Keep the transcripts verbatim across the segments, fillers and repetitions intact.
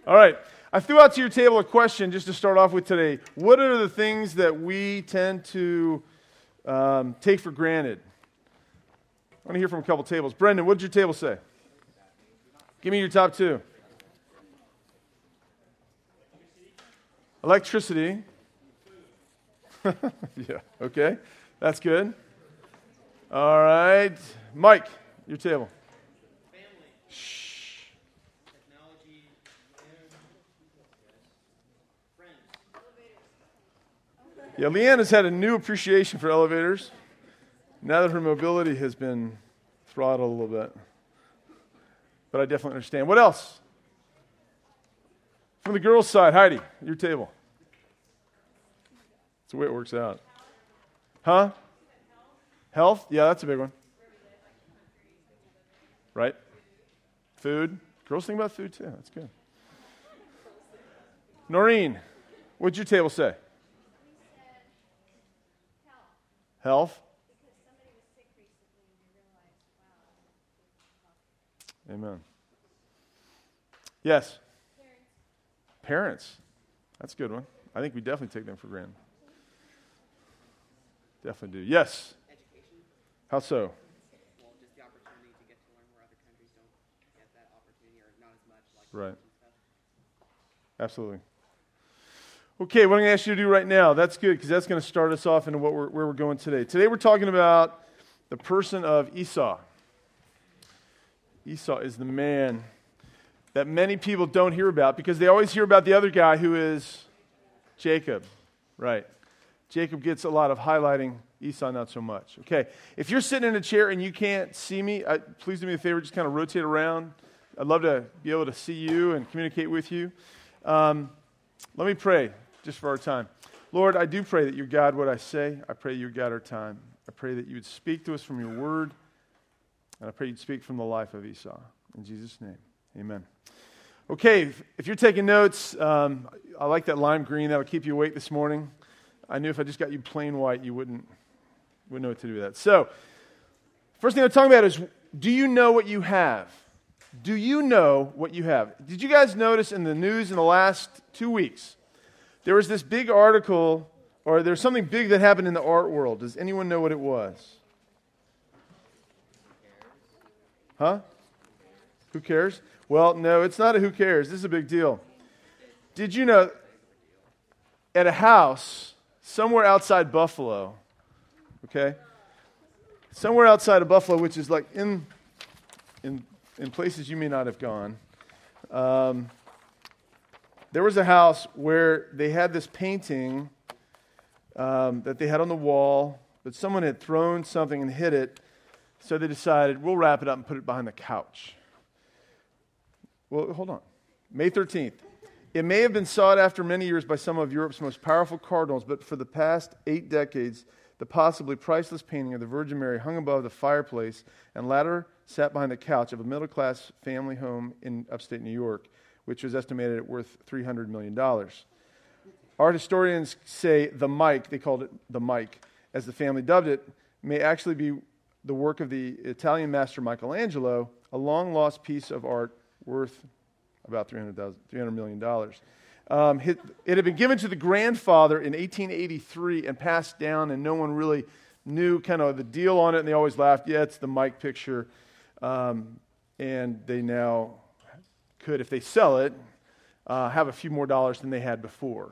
All right. I threw out to your table a question just to start off with today. What are the things that we tend to um, take for granted? I want to hear from a couple tables. Brendan, what did your table say? Give me your top two. Electricity. Yeah, okay. That's good. All right. Mike, your table. Family. Shh. Technology. Friends. Yeah, Leanne has had a new appreciation for elevators now that her mobility has been throttled a little bit. But I definitely understand. What else? From the girls' side, Heidi, your table. That's the way it works out. Huh? Health? Yeah, that's a big one. Right? Food? Girls think about food too. That's good. Noreen, what'd your table say? Health? Amen. Yes? Parents. That's a good one. I think we definitely take them for granted. Definitely do. Yes? Education. How so? Well, just the opportunity to get to learn where other countries don't get that opportunity or not as much. Like Right. and stuff. Absolutely. Okay, what I'm going to ask you to do right now, that's good because that's going to start us off into what we're, where we're going today. Today we're talking about the person of Esau. Esau is the man that many people don't hear about because they always hear about the other guy who is Jacob. Right. Jacob gets a lot of highlighting, Esau not so much. Okay, if you're sitting in a chair and you can't see me, I, please do me a favor, just kind of rotate around. I'd love to be able to see you and communicate with you. Um, let me pray just for our time. Lord, I do pray that you guide what I say. I pray you guide our time. I pray that you would speak to us from your word. And I pray you'd speak from the life of Esau. In Jesus' name, amen. Okay, if, if you're taking notes, um, I like that lime green. That'll keep you awake this morning. I knew if I just got you plain white, you wouldn't, wouldn't know what to do with that. So, first thing I'm talking about is, do you know what you have? Do you know what you have? Did you guys notice in the news in the last two weeks, there was this big article, or there's something big that happened in the art world. Does anyone know what it was? Huh? Who cares? Well, no, it's not a who cares. This is a big deal. Did you know at a house somewhere outside Buffalo, okay? Somewhere outside of Buffalo, which is like in in in places you may not have gone, um, there was a house where they had this painting um, that they had on the wall, but someone had thrown something and hit it. So they decided, we'll wrap it up and put it behind the couch. Well, hold on. May thirteenth. It may have been sought after many years by some of Europe's most powerful cardinals, but for the past eight decades, the possibly priceless painting of the Virgin Mary hung above the fireplace and latter sat behind the couch of a middle-class family home in upstate New York, which was estimated at worth three hundred million dollars. Art historians say the Mike, they called it the Mike, as the family dubbed it, may actually be the work of the Italian master Michelangelo, a long-lost piece of art worth about three hundred million dollars. Um, it, it had been given to the grandfather in eighteen eighty-three and passed down, and no one really knew kind of the deal on it, and they always laughed, yeah, it's the Mike picture. Um, and they now could, if they sell it, uh, have a few more dollars than they had before.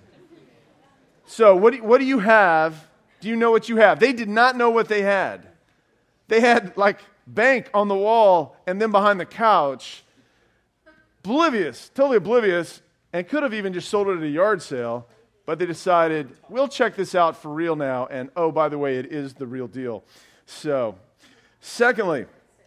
So what do, what do you have? Do you know what you have? They did not know what they had. They had like bank on the wall and then behind the couch, oblivious, totally oblivious, and could have even just sold it at a yard sale, but they decided, we'll check this out for real now, and oh, by the way, it is the real deal. So, secondly,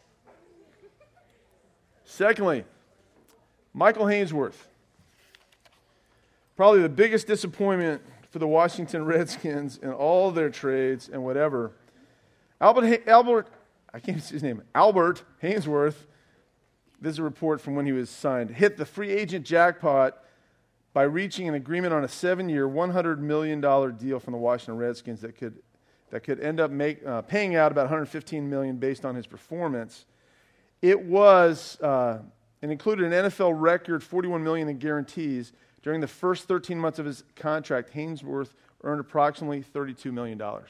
secondly, Michael Hainsworth, probably the biggest disappointment for the Washington Redskins in all their trades and whatever. Albert, Albert, I can't see his name, Albert Hainsworth, this is a report from when he was signed, hit the free agent jackpot by reaching an agreement on a seven-year, one hundred million dollars deal from the Washington Redskins that could that could end up make, uh, paying out about one hundred fifteen million dollars based on his performance. It was uh, and included an N F L record forty-one million dollars in guarantees. During the first thirteen months of his contract, Haynesworth earned approximately thirty-two million dollars.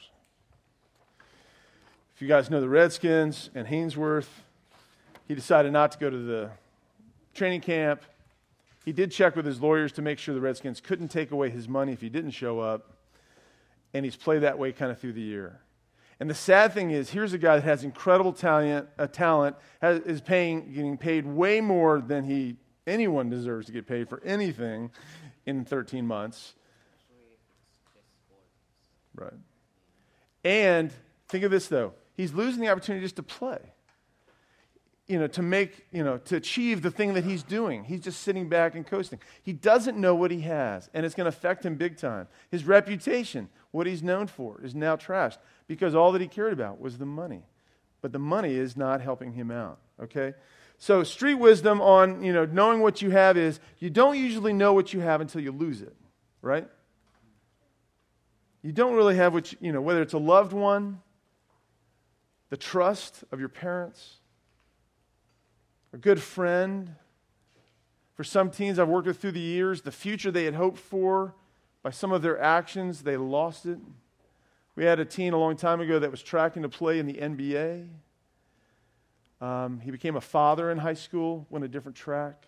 If you guys know the Redskins and Haynesworth, he decided not to go to the training camp. He did check with his lawyers to make sure the Redskins couldn't take away his money if he didn't show up. And he's played that way kind of through the year. And the sad thing is, here's a guy that has incredible talent, uh, talent has, is paying, getting paid way more than he anyone deserves to get paid for anything in thirteen months. Right. And think of this, though. He's losing the opportunity just to play. You know, to make, you know, to achieve the thing that he's doing. He's just sitting back and coasting. He doesn't know what he has, and it's going to affect him big time. His reputation, what he's known for, is now trashed because all that he cared about was the money. But the money is not helping him out, okay? So street wisdom on, you know, knowing what you have is you don't usually know what you have until you lose it, right? You don't really have what you, you know, whether it's a loved one, the trust of your parents, a good friend. For some teens I've worked with through the years, the future they had hoped for, by some of their actions, they lost it. We had a teen a long time ago that was tracking to play in the N B A. Um, he became a father in high school, went a different track.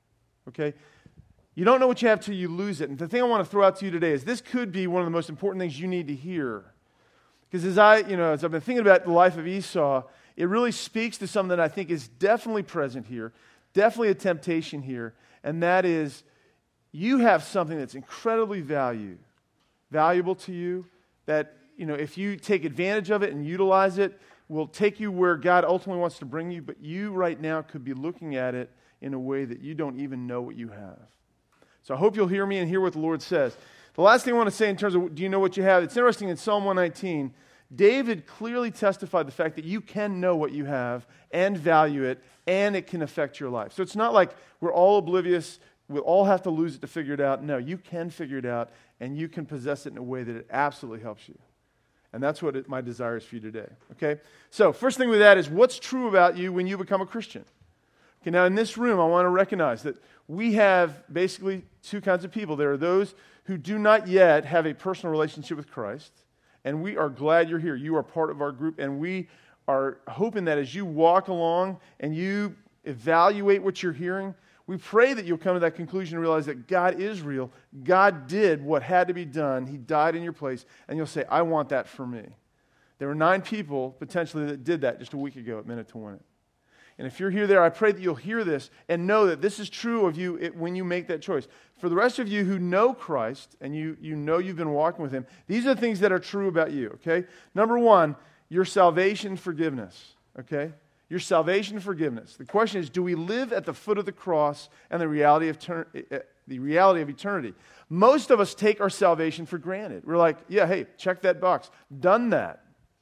Okay? You don't know what you have till you lose it. And the thing I want to throw out to you today is this could be one of the most important things you need to hear. Because as I, you know, as I've been thinking about the life of Esau, it really speaks to something that I think is definitely present here, definitely a temptation here, and that is you have something that's incredibly value, valuable to you, that, you know, if you take advantage of it and utilize it, will take you where God ultimately wants to bring you, but you right now could be looking at it in a way that you don't even know what you have. So I hope you'll hear me and hear what the Lord says. The last thing I want to say in terms of do you know what you have, it's interesting in Psalm one nineteen, David clearly testified the fact that you can know what you have and value it, and it can affect your life. So it's not like we're all oblivious, we'll all have to lose it to figure it out. No, you can figure it out, and you can possess it in a way that it absolutely helps you. And that's what it, my desire is for you today, okay? So first thing with that is what's true about you when you become a Christian? Okay, now in this room, I want to recognize that we have basically two kinds of people. There are those who do not yet have a personal relationship with Christ, and we are glad you're here. You are part of our group, and we are hoping that as you walk along and you evaluate what you're hearing, we pray that you'll come to that conclusion and realize that God is real. God did what had to be done. He died in your place, and you'll say, I want that for me. There were nine people, potentially, that did that just a week ago at Minute to Win It. And if you're here there, I pray that you'll hear this and know that this is true of you it, when you make that choice. For the rest of you who know Christ and you, you know you've been walking with Him, these are the things that are true about you, okay? Number one, your salvation and forgiveness, okay? Your salvation and forgiveness. The question is, do we live at the foot of the cross and the reality of, ter- the reality of eternity? Most of us take our salvation for granted. We're like, yeah, hey, check that box. Done that.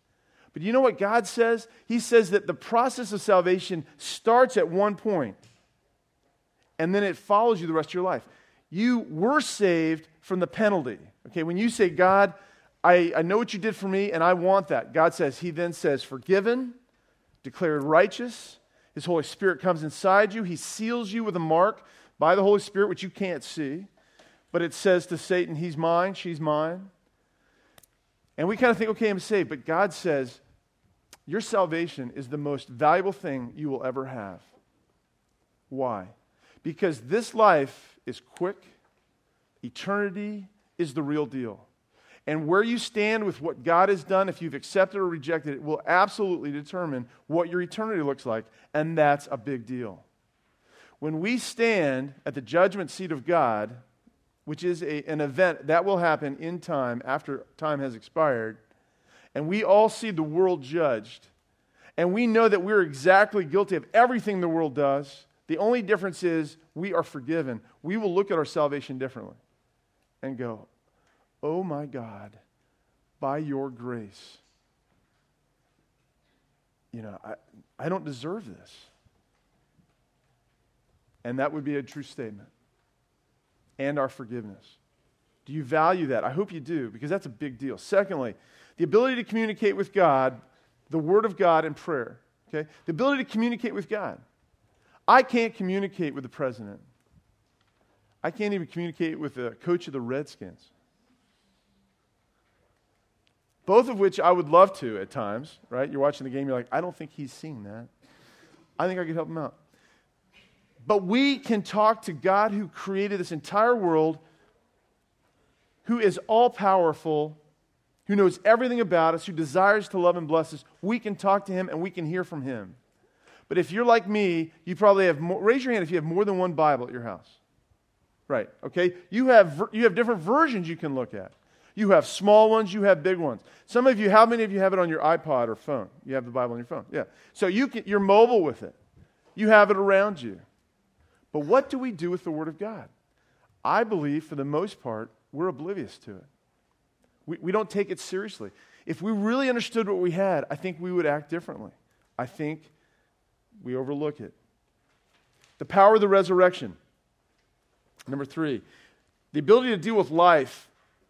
But you know what God says? He says that the process of salvation starts at one point, and then it follows you the rest of your life. You were saved from the penalty. Okay, when you say, God, I, I know what you did for me, and I want that. God says, He then says, forgiven, declared righteous. His Holy Spirit comes inside you. He seals you with a mark by the Holy Spirit, which you can't see. But it says to Satan, he's mine, she's mine. And we kind of think, okay, I'm saved. But God says, your salvation is the most valuable thing you will ever have. Why? Because this life is quick. Eternity is the real deal. And where you stand with what God has done, if you've accepted or rejected it, will absolutely determine what your eternity looks like. And that's a big deal. When we stand at the judgment seat of God, which is a, an event that will happen in time after time has expired, and we all see the world judged, and we know that we're exactly guilty of everything the world does. The only difference is we are forgiven. We will look at our salvation differently and go, oh my God, by your grace, you know, I, I don't deserve this. And that would be a true statement. And our forgiveness. Do you value that? I hope you do, because that's a big deal. Secondly, the ability to communicate with God, the Word of God and prayer. Okay? The ability to communicate with God. I can't communicate with the president. I can't even communicate with the coach of the Redskins. Both of which I would love to at times, right? You're watching the game, you're like, I don't think he's seeing that. I think I could help him out. But we can talk to God who created this entire world, who is all-powerful, who knows everything about us, who desires to love and bless us. We can talk to him and we can hear from him. But if you're like me, you probably have more, raise your hand if you have more than one Bible at your house. Right, okay? You have you have different versions you can look at. You have small ones, you have big ones. Some of you, how many of you have it on your iPod or phone? You have the Bible on your phone, yeah. So you can, you're mobile with it. You have it around you. But what do we do with the Word of God? I believe, for the most part, we're oblivious to it. We, we don't take it seriously. If we really understood what we had, I think we would act differently. I think we overlook it. The power of the resurrection. Number three, the ability to deal with life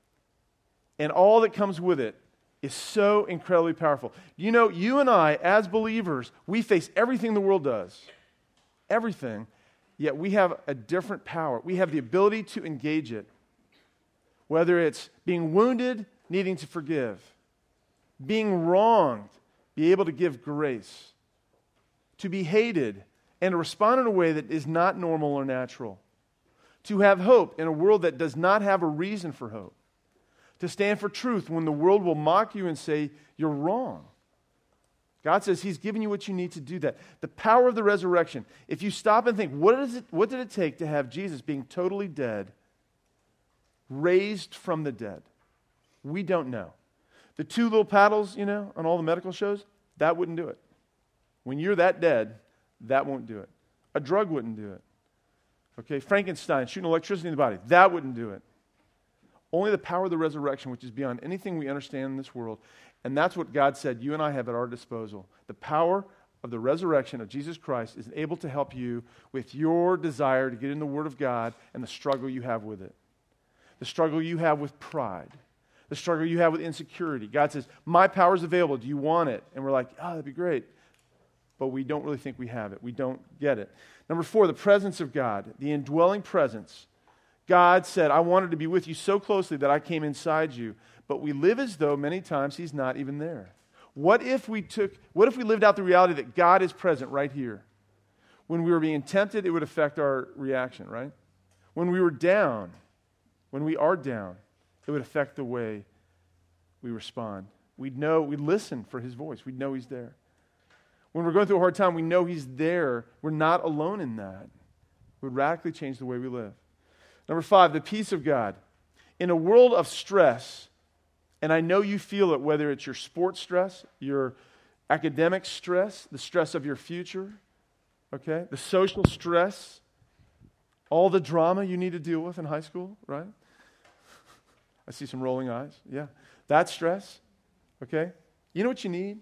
and all that comes with it is so incredibly powerful. You know, you and I, as believers, we face everything the world does. Everything. Yet we have a different power. We have the ability to engage it. Whether it's being wounded, needing to forgive. Being wronged, be able to give grace. To be hated, and to respond in a way that is not normal or natural. To have hope in a world that does not have a reason for hope. To stand for truth when the world will mock you and say, you're wrong. God says he's given you what you need to do that. The power of the resurrection. If you stop and think, what is it, what did it take to have Jesus being totally dead, raised from the dead? We don't know. The two little paddles, you know, on all the medical shows, that wouldn't do it. When you're that dead, that won't do it. A drug wouldn't do it. Okay, Frankenstein shooting electricity in the body, that wouldn't do it. Only the power of the resurrection, which is beyond anything we understand in this world. And that's what God said you and I have at our disposal. The power of the resurrection of Jesus Christ is able to help you with your desire to get in the Word of God and the struggle you have with it. The struggle you have with pride. The struggle you have with insecurity. God says, my power is available. Do you want it? And we're like, oh, that'd be great. But we don't really think we have it. We don't get it. Number four, the presence of God, the indwelling presence. God said, I wanted to be with you so closely that I came inside you. But we live as though many times he's not even there. What if we took, what if we lived out the reality that God is present right here? When we were being tempted, it would affect our reaction, right? When we were down, when we are down, it would affect the way we respond. We'd know, we'd listen for his voice. We'd know he's there. When we're going through a hard time, we know he's there. We're not alone in that. It would radically change the way we live. Number five, the peace of God. In a world of stress, and I know you feel it, whether it's your sports stress, your academic stress, the stress of your future, okay, the social stress, all the drama you need to deal with in high school, right? I see some rolling eyes. Yeah. That stress, okay? You know what you need?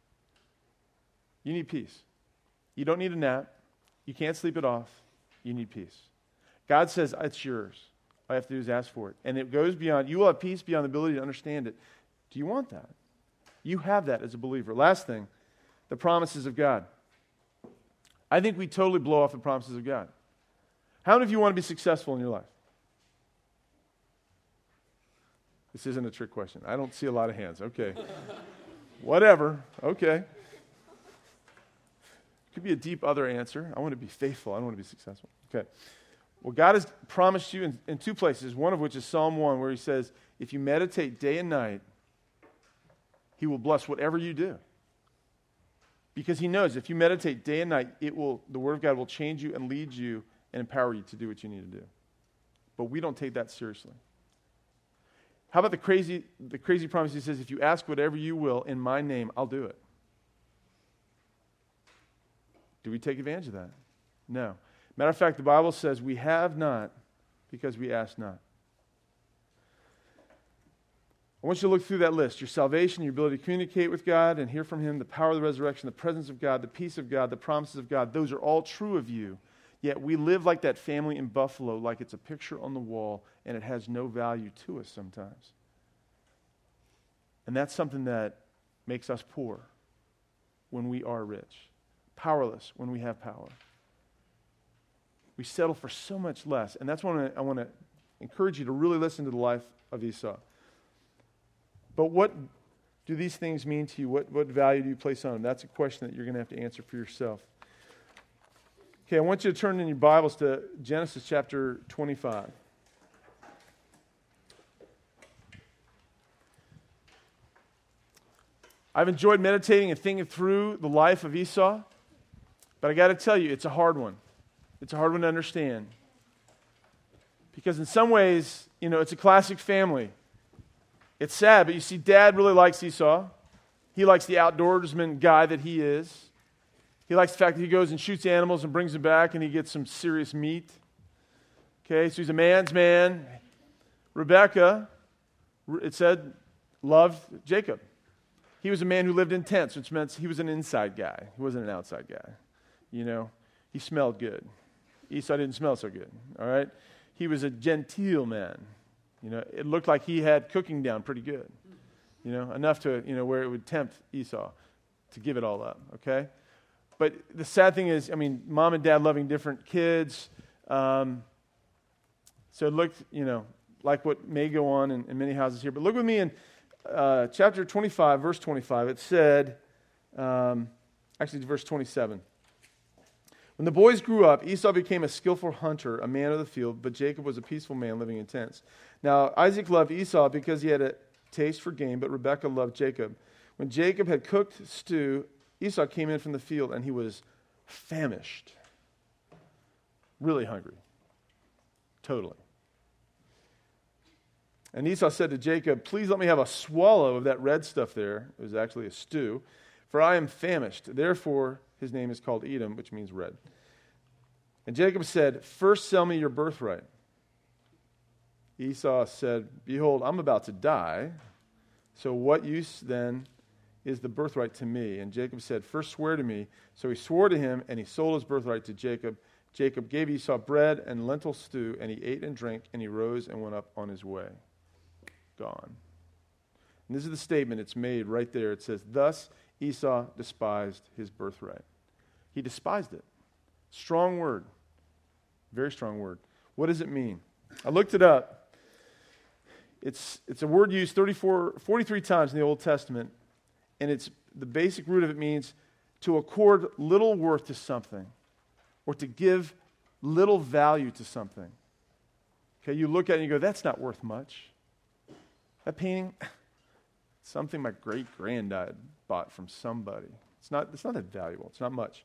You need peace. You don't need a nap. You can't sleep it off. You need peace. God says it's yours. All you have to do is ask for it. And it goes beyond, you will have peace beyond the ability to understand it. Do you want that? You have that as a believer. Last thing, the promises of God. I think we totally blow off the promises of God. How many of you want to be successful in your life? This isn't a trick question. I don't see a lot of hands. Okay. Whatever. Okay. Could be a deep other answer. I want to be faithful. I don't want to be successful. Okay. Well, God has promised you in, in two places, one of which is Psalm one, where he says, if you meditate day and night, he will bless whatever you do. Because he knows if you meditate day and night, it will, the Word of God will change you and lead you and empower you to do what you need to do. But we don't take that seriously. How about the crazy, the crazy promise he says, if you ask whatever you will in my name, I'll do it. Do we take advantage of that? No. Matter of fact, the Bible says we have not because we ask not. I want you to look through that list. Your salvation, your ability to communicate with God and hear from him, the power of the resurrection, the presence of God, the peace of God, the promises of God. Those are all true of you. Yet we live like that family in Buffalo, like it's a picture on the wall, and it has no value to us sometimes. And that's something that makes us poor when we are rich. Powerless when we have power. We settle for so much less. And that's why I want to encourage you to really listen to the life of Esau. But what do these things mean to you? What, what value do you place on them? That's a question that you're going to have to answer for yourself. Okay, I want you to turn in your Bibles to Genesis chapter twenty-five. I've enjoyed meditating and thinking through the life of Esau, but I got to tell you, it's a hard one. It's a hard one to understand. Because in some ways, you know, it's a classic family. It's sad, but you see, Dad really likes Esau. He likes the outdoorsman guy that he is. He likes the fact that he goes and shoots animals and brings them back and he gets some serious meat. Okay, so he's a man's man. Rebekah, it said, loved Jacob. He was a man who lived in tents, which meant he was an inside guy. He wasn't an outside guy. You know, he smelled good. Esau didn't smell so good, all right? He was a genteel man. You know, it looked like he had cooking down pretty good. You know, enough to, you know, where it would tempt Esau to give it all up, okay? But the sad thing is, I mean, mom and dad loving different kids. Um, so it looked, you know, like what may go on in, in many houses here. But look with me in uh, chapter twenty-five, verse twenty-five. It said, um, actually, verse twenty-seven. When the boys grew up, Esau became a skillful hunter, a man of the field, but Jacob was a peaceful man living in tents. Now, Isaac loved Esau because he had a taste for game, but Rebekah loved Jacob. When Jacob had cooked stew, Esau came in from the field, and he was famished. Really hungry. Totally. And Esau said to Jacob, please let me have a swallow of that red stuff there. It was actually a stew. For I am famished. Therefore, his name is called Edom, which means red. And Jacob said, first sell me your birthright. Esau said, behold, I'm about to die. So what use then is the birthright to me? And Jacob said, first swear to me. So he swore to him, and he sold his birthright to Jacob. Jacob gave Esau bread and lentil stew, and he ate and drank, and he rose and went up on his way. Gone. And this is the statement. It's made right there. It says, thus Esau despised his birthright. He despised it. Strong word. Very strong word. What does it mean? I looked it up. It's, it's a word used thirty-four, forty-three times in the Old Testament, and it's the basic root of it means to accord little worth to something or to give little value to something. Okay, you look at it and you go, that's not worth much. That painting, something my great-granddad bought from somebody. It's not, it's not that valuable. It's not much.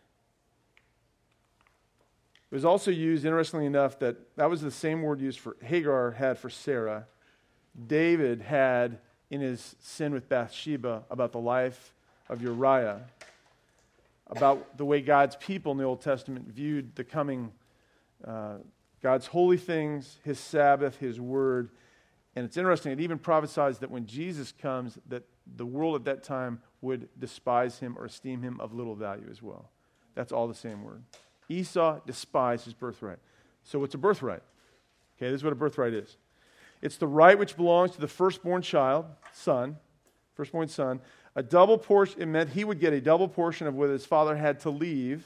It was also used, interestingly enough, that that was the same word used for Hagar had for Sarah. David had in his sin with Bathsheba about the life of Uriah, about the way God's people in the Old Testament viewed the coming, uh, God's holy things, his Sabbath, his word. And it's interesting, it even prophesies that when Jesus comes, that the world at that time would despise him or esteem him of little value as well. That's all the same word. Esau despised his birthright. So what's a birthright? Okay, this is what a birthright is. It's the right which belongs to the firstborn child, son, firstborn son. A double portion, it meant he would get a double portion of what his father had to leave.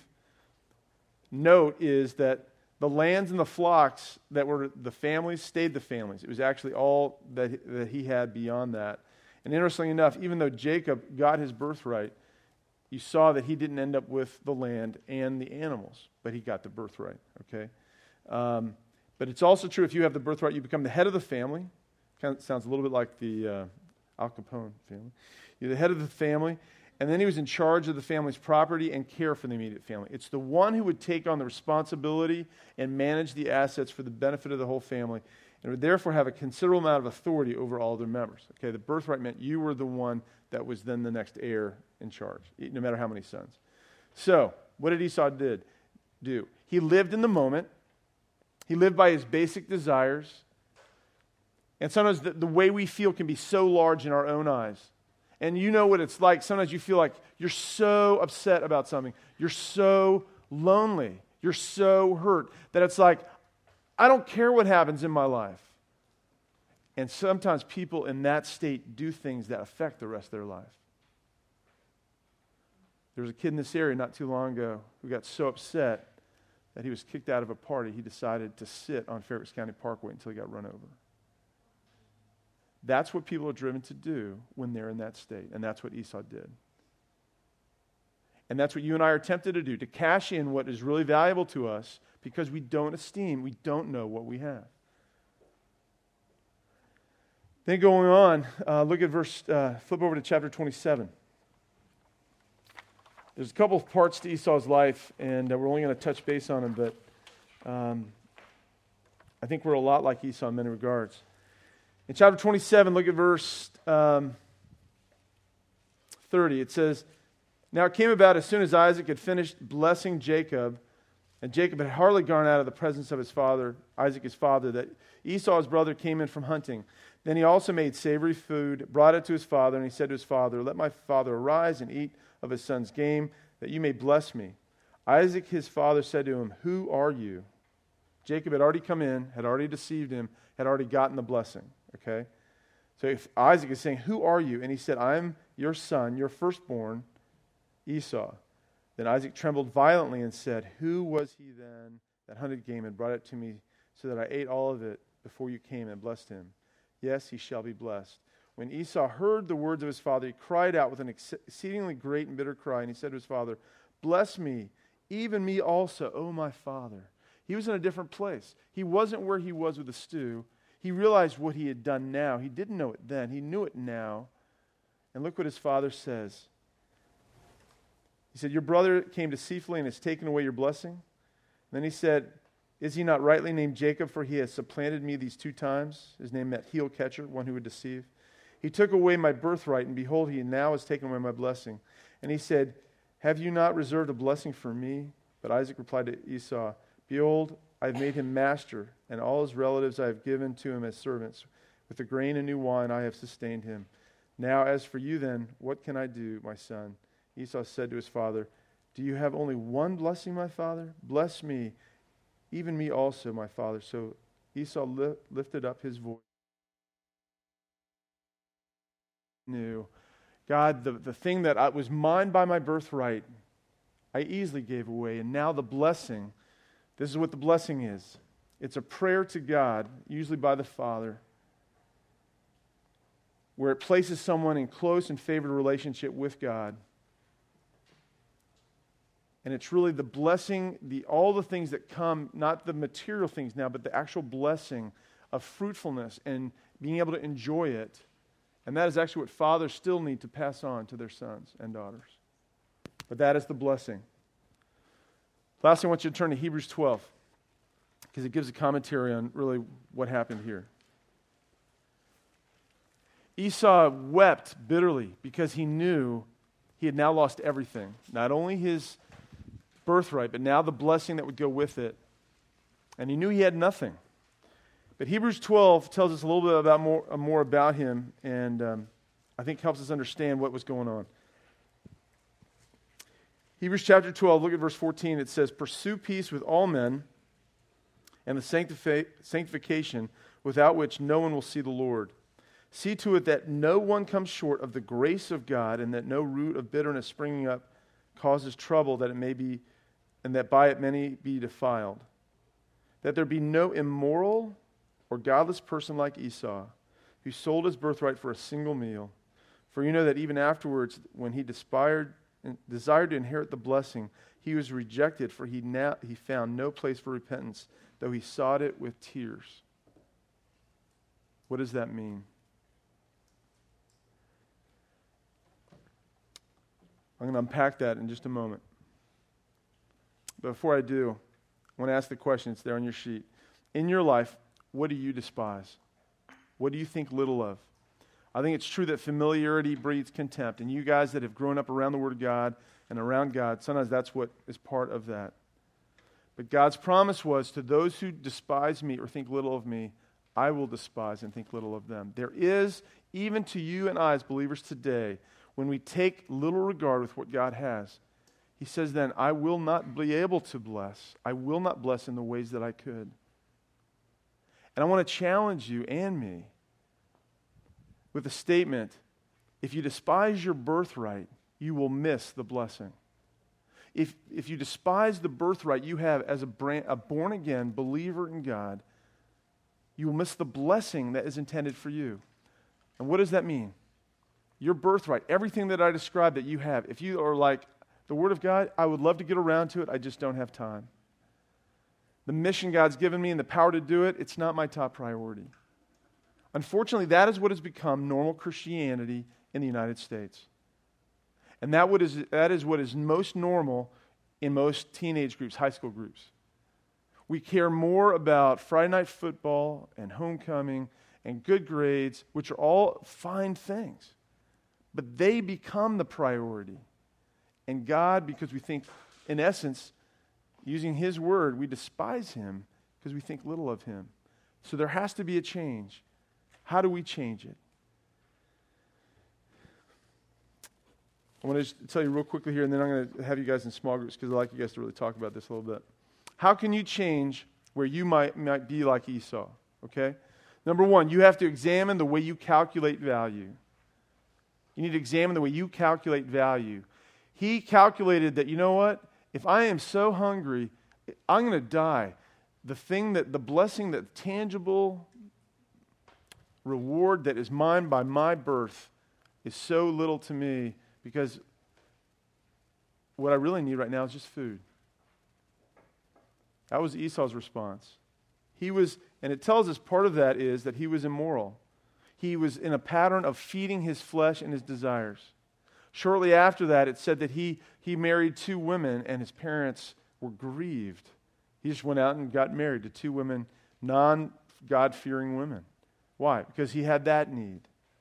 Note is that the lands and the flocks that were the families stayed the families. It was actually all that, that he had beyond that. And interestingly enough, even though Jacob got his birthright, you saw that he didn't end up with the land and the animals, but he got the birthright, okay? Um, but it's also true if you have the birthright, you become the head of the family. Kind of sounds a little bit like the uh, Al Capone family. You're the head of the family, and then he was in charge of the family's property and care for the immediate family. It's the one who would take on the responsibility and manage the assets for the benefit of the whole family, and would therefore have a considerable amount of authority over all their members. Okay, the birthright meant you were the one that was then the next heir in charge, no matter how many sons. So, what did Esau did do? He lived in the moment. He lived by his basic desires. And sometimes the, the way we feel can be so large in our own eyes. And you know what it's like. Sometimes you feel like you're so upset about something. You're so lonely. You're so hurt that it's like, I don't care what happens in my life. And sometimes people in that state do things that affect the rest of their life. There was a kid in this area not too long ago who got so upset that he was kicked out of a party, he decided to sit on Fairfax County Parkway until he got run over. That's what people are driven to do when they're in that state, and that's what Esau did. And that's what you and I are tempted to do, to cash in what is really valuable to us because we don't esteem, we don't know what we have. Then going on, uh, look at verse, uh, flip over to chapter twenty-seven. There's a couple of parts to Esau's life, and uh, we're only going to touch base on them, but um, I think we're a lot like Esau in many regards. In chapter twenty-seven, look at verse um, thirty. It says, "Now it came about as soon as Isaac had finished blessing Jacob, and Jacob had hardly gone out of the presence of his father, Isaac his father, that Esau his brother came in from hunting. Then he also made savory food, brought it to his father, and he said to his father, 'Let my father arise and eat of his son's game, that you may bless me.' Isaac his father said to him, 'Who are you?'" Jacob had already come in, had already deceived him, had already gotten the blessing. Okay? So if Isaac is saying, "Who are you?" And he said, "I am your son, your firstborn, Esau." Then Isaac trembled violently and said, "Who was he then that hunted game and brought it to me so that I ate all of it before you came and blessed him? Yes, he shall be blessed." When Esau heard the words of his father, he cried out with an exceedingly great and bitter cry, and he said to his father, "Bless me, even me also, O my father." He was in a different place. He wasn't where he was with the stew. He realized what he had done now. He didn't know it then. He knew it now. And look what his father says. He said, "Your brother came deceitfully and has taken away your blessing." And then he said, "Is he not rightly named Jacob, for he has supplanted me these two times?" His name meant heel catcher, one who would deceive. "He took away my birthright, and behold, he now has taken away my blessing." And he said, "Have you not reserved a blessing for me?" But Isaac replied to Esau, "Behold, I have made him master, and all his relatives I have given to him as servants. With the grain and new wine I have sustained him. Now as for you then, what can I do, my son?" Esau said to his father, "Do you have only one blessing, my father? Bless me, even me also, my father." So Esau li- lifted up his voice. Knew, God, the, the thing that I, was mine by my birthright, I easily gave away. And now the blessing, this is what the blessing is. It's a prayer to God, usually by the Father, where it places someone in close and favored relationship with God. And it's really the blessing, the all the things that come, not the material things now, but the actual blessing of fruitfulness and being able to enjoy it. And that is actually what fathers still need to pass on to their sons and daughters. But that is the blessing. Lastly, I want you to turn to Hebrews twelve, because it gives a commentary on really what happened here. Esau wept bitterly because he knew he had now lost everything. Not only his birthright, but now the blessing that would go with it. And he knew he had nothing. But Hebrews twelve tells us a little bit about more, uh, more about him, and um, I think helps us understand what was going on. Hebrews chapter twelve, look at verse fourteen. It says, "Pursue peace with all men and the sanctifi- sanctification without which no one will see the Lord. See to it that no one comes short of the grace of God, and that no root of bitterness springing up causes trouble, that it may be, and that by it many be defiled. That there be no immoral or godless person like Esau, who sold his birthright for a single meal. For you know that even afterwards, when he desired, desired to inherit the blessing, he was rejected, for he now he found no place for repentance, though he sought it with tears." What does that mean? I'm going to unpack that in just a moment. But before I do, I want to ask the question. It's there on your sheet. In your life, what do you despise? What do you think little of? I think it's true that familiarity breeds contempt. And you guys that have grown up around the Word of God and around God, sometimes that's what is part of that. But God's promise was, to those who despise me or think little of me, I will despise and think little of them. There is, even to you and I as believers today, when we take little regard with what God has, He says then, I will not be able to bless. I will not bless in the ways that I could. And I want to challenge you and me with a statement: if you despise your birthright, you will miss the blessing. if, if you despise the birthright you have as a, brand, a born-again believer in God, you will miss the blessing that is intended for you. And what does that mean? Your birthright, everything that I described that you have, if you are like, the Word of God, I would love to get around to it, I just don't have time. The mission God's given me and the power to do it, it's not my top priority. Unfortunately, that is what has become normal Christianity in the United States. And that, what is, that is what is most normal in most teenage groups, high school groups. We care more about Friday night football and homecoming and good grades, which are all fine things. But they become the priority. And God, because we think, in essence, using His word, we despise Him because we think little of Him. So there has to be a change. How do we change it? I want to just tell you real quickly here, and then I'm going to have you guys in small groups because I'd like you guys to really talk about this a little bit. How can you change where you might, might be like Esau? Okay? Number one, you have to examine the way you calculate value. You need to examine the way you calculate value. He calculated that, you know what? If I am so hungry, I'm going to die. The thing that, the blessing, that tangible reward that is mine by my birth is so little to me because what I really need right now is just food. That was Esau's response. He was, and it tells us part of that is that he was immoral. He was in a pattern of feeding his flesh and his desires. Shortly after that, it said that he, he married two women and his parents were grieved. He just went out and got married to two women, non-God-fearing women. Why? Because he had that need.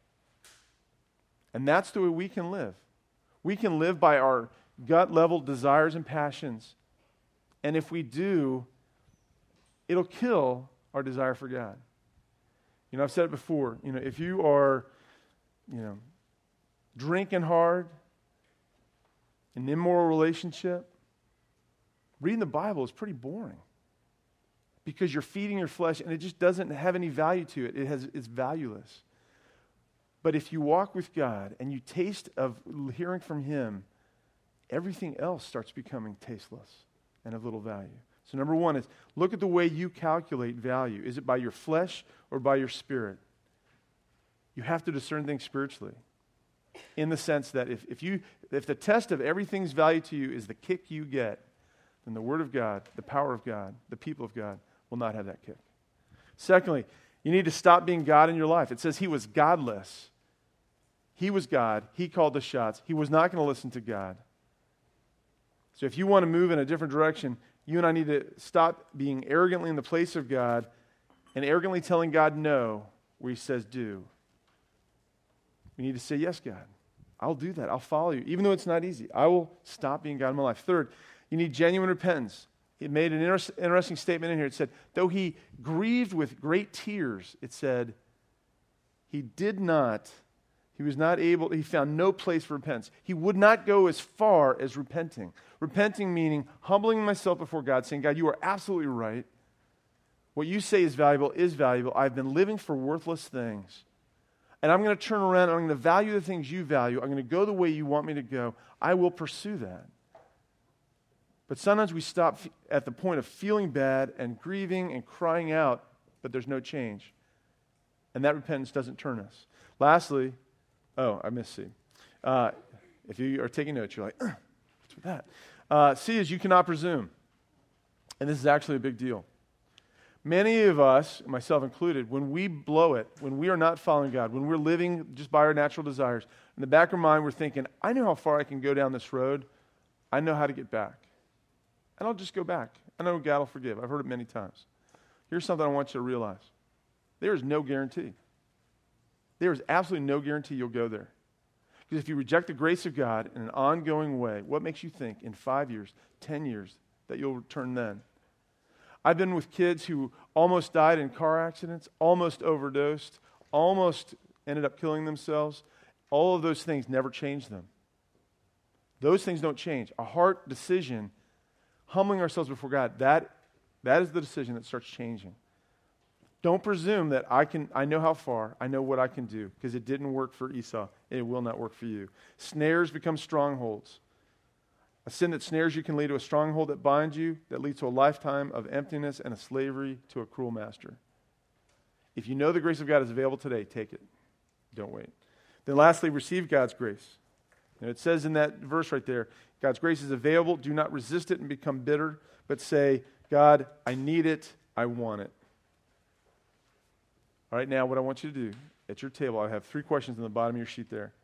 And that's the way we can live. We can live by our gut-level desires and passions. And if we do, it'll kill our desire for God. You know, I've said it before. You know, if you are, you know, drinking hard, an immoral relationship, reading the Bible is pretty boring because you're feeding your flesh and it just doesn't have any value to it. It has, it's valueless. But if you walk with God and you taste of hearing from Him, everything else starts becoming tasteless and of little value. So number one is look at the way you calculate value. Is it by your flesh or by your spirit? You have to discern things spiritually. In the sense that if, if you if the test of everything's value to you is the kick you get, then the Word of God, the power of God, the people of God will not have that kick. Secondly, you need to stop being God in your life. It says he was godless. He was God. He called the shots. He was not going to listen to God. So if you want to move in a different direction, you and I need to stop being arrogantly in the place of God and arrogantly telling God no where He says do. We need to say, yes, God, I'll do that. I'll follow you. Even though it's not easy, I will stop being God in my life. Third, you need genuine repentance. It made an inter- interesting statement in here. It said, though he grieved with great tears, it said, he did not, he was not able, he found no place for repentance. He would not go as far as repenting. Repenting meaning humbling myself before God, saying, God, you are absolutely right. What you say is valuable is valuable. I've been living for worthless things. And I'm going to turn around and I'm going to value the things you value. I'm going to go the way you want me to go. I will pursue that. But sometimes we stop f- at the point of feeling bad and grieving and crying out, but there's no change. And that repentance doesn't turn us. Lastly, oh, I missed C. Uh, if you are taking notes, you're like, what's with that? Uh, C is you cannot presume. And this is actually a big deal. Many of us, myself included, when we blow it, when we are not following God, when we're living just by our natural desires, in the back of our mind we're thinking, I know how far I can go down this road. I know how to get back. And I'll just go back. I know God will forgive. I've heard it many times. Here's something I want you to realize. There is no guarantee. There is absolutely no guarantee you'll go there. Because if you reject the grace of God in an ongoing way, what makes you think in five years, ten years, that you'll return then? I've been with kids who almost died in car accidents, almost overdosed, almost ended up killing themselves. All of those things never changed them. Those things don't change. A heart decision, humbling ourselves before God, that, that is the decision that starts changing. Don't presume that I can. I know how far, I know what I can do, because it didn't work for Esau, and it will not work for you. Snares become strongholds. A sin that snares you can lead to a stronghold that binds you, that leads to a lifetime of emptiness and a slavery to a cruel master. If you know the grace of God is available today, take it. Don't wait. Then lastly, receive God's grace. And it says in that verse right there, God's grace is available. Do not resist it and become bitter, but say, God, I need it. I want it. All right, now what I want you to do, at your table, I have three questions on the bottom of your sheet there.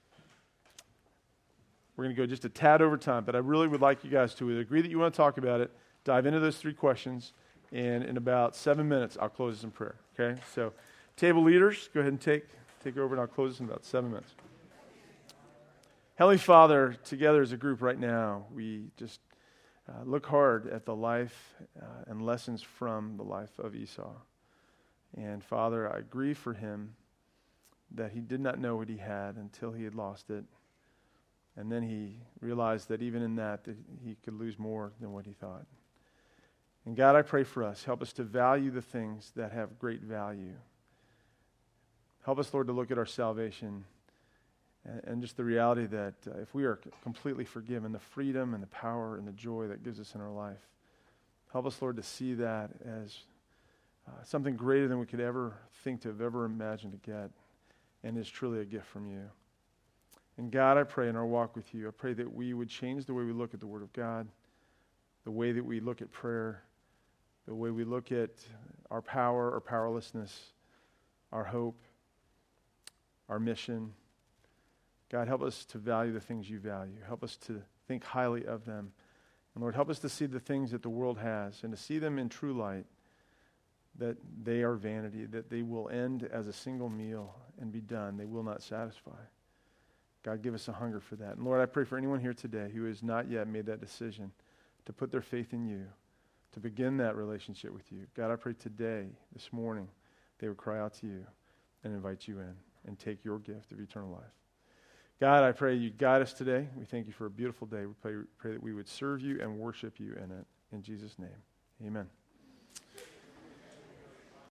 We're going to go just a tad over time, but I really would like you guys to agree that you want to talk about it, dive into those three questions, and in about seven minutes, I'll close this in prayer. Okay? So, table leaders, go ahead and take, take over, and I'll close this in about seven minutes. Heavenly Father, together as a group right now, we just uh, look hard at the life uh, and lessons from the life of Esau. And Father, I grieve for him that he did not know what he had until he had lost it. And then he realized that even in that, that he could lose more than what he thought. And God, I pray for us. Help us to value the things that have great value. Help us, Lord, to look at our salvation and, and just the reality that uh, if we are c- completely forgiven, the freedom and the power and the joy that gives us in our life. Help us, Lord, to see that as uh, something greater than we could ever think to have ever imagined to get, and is truly a gift from you. And God, I pray in our walk with you, I pray that we would change the way we look at the Word of God, the way that we look at prayer, the way we look at our power or powerlessness, our hope, our mission. God, help us to value the things you value. Help us to think highly of them. And Lord, help us to see the things that the world has and to see them in true light, that they are vanity, that they will end as a single meal and be done. They will not satisfy. God, give us a hunger for that. And Lord, I pray for anyone here today who has not yet made that decision to put their faith in you, to begin that relationship with you. God, I pray today, this morning, they would cry out to you and invite you in and take your gift of eternal life. God, I pray you guide us today. We thank you for a beautiful day. We pray, pray that we would serve you and worship you in it. In Jesus' name, amen.